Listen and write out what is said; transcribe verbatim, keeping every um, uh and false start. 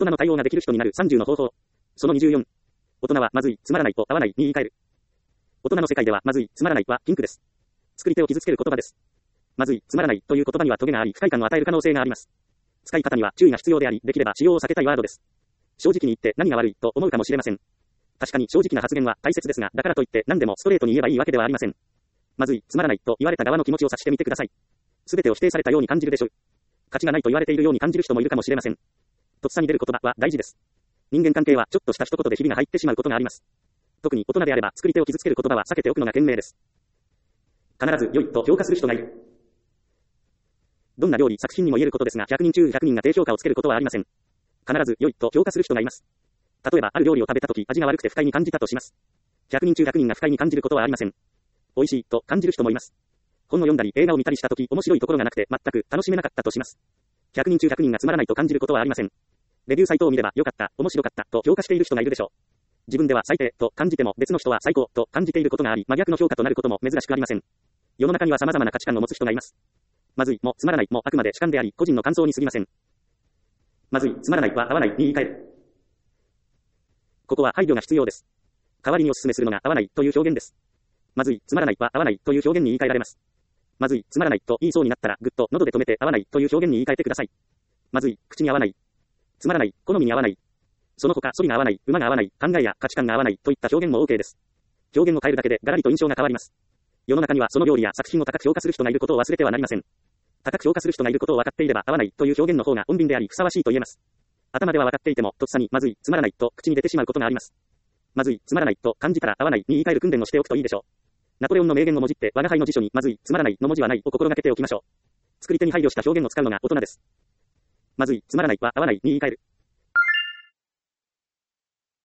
人の対応ができる人になるさんじゅうの方法。そのにじゅうよん。大人はまずい、つまらないと合わないに言い換える。大人の世界ではまずい、つまらないはピンクです。作り手を傷つける言葉です。まずい、つまらないという言葉にはトゲがあり、不快感を与える可能性があります。使い方には注意が必要であり、できれば使用を避けたいワードです。正直に言って何が悪いと思うかもしれません。確かに正直な発言は大切ですが、だからといって何でもストレートに言えばいいわけではありません。まずい、つまらないと言われた側の気持ちを察してみてください。すべてを否定されたように感じるでしょう。価値がないと言われているように感じる人もいるかもしれません。とっさに出る言葉は大事です。人間関係はちょっとした一言でひびが入ってしまうことがあります。特に大人であれば作り手を傷つける言葉は避けておくのが賢明です。必ず良いと評価する人がいる。どんな料理、作品にも言えることですが、ひゃくにん中ひゃくにんが低評価をつけることはありません。必ず良いと評価する人がいます。例えば、ある料理を食べたとき、味が悪くて不快に感じたとします。ひゃくにん中ひゃくにんが不快に感じることはありません。美味しいと感じる人もいます。本を読んだり、映画を見たりしたとき、面白いところがなくて全く楽しめなかったとします。ひゃくにん中ひゃくにんがつまらないと感じることはありません。レビューサイトを見れば、良かった、面白かったと評価している人がいるでしょう。自分では最低と感じても別の人は最高と感じていることがあり、真逆の評価となることも珍しくありません。世の中には様々な価値観を持つ人がいます。まずいもつまらないもあくまで主観であり、個人の感想に過ぎません。まずい、つまらないは合わないに言い換える。ここは配慮が必要です。代わりにお勧めするのが合わないという表現です。まずい、つまらないは合わないという表現に言い換えられます。まずい、つまらないと言いそうになったら、ぐっと喉で止めて合わないという表現に言い換えてください。まずい、口に合わない。つまらない、好みに合わない。その他、反りが合わない、馬が合わない、考えや価値観が合わないといった表現も OK です。表現を変えるだけでガラリと印象が変わります。世の中にはその料理や作品を高く評価する人がいることを忘れてはなりません。高く評価する人がいることを分かっていれば合わないという表現の方が穏便でありふさわしいと言えます。頭では分かっていてもとっさにまずい、つまらないと口に出てしまうことがあります。まずい、つまらないと感じたら合わないに言い換える訓練をしておくといいでしょう。ナポレオンの名言をもじって我が輩の辞書にまずい、つまらないの文字はないを心がけておきましょう。作り手に配慮した表現を使うのが大人です。まずい、つまらないは合わないに言い換える。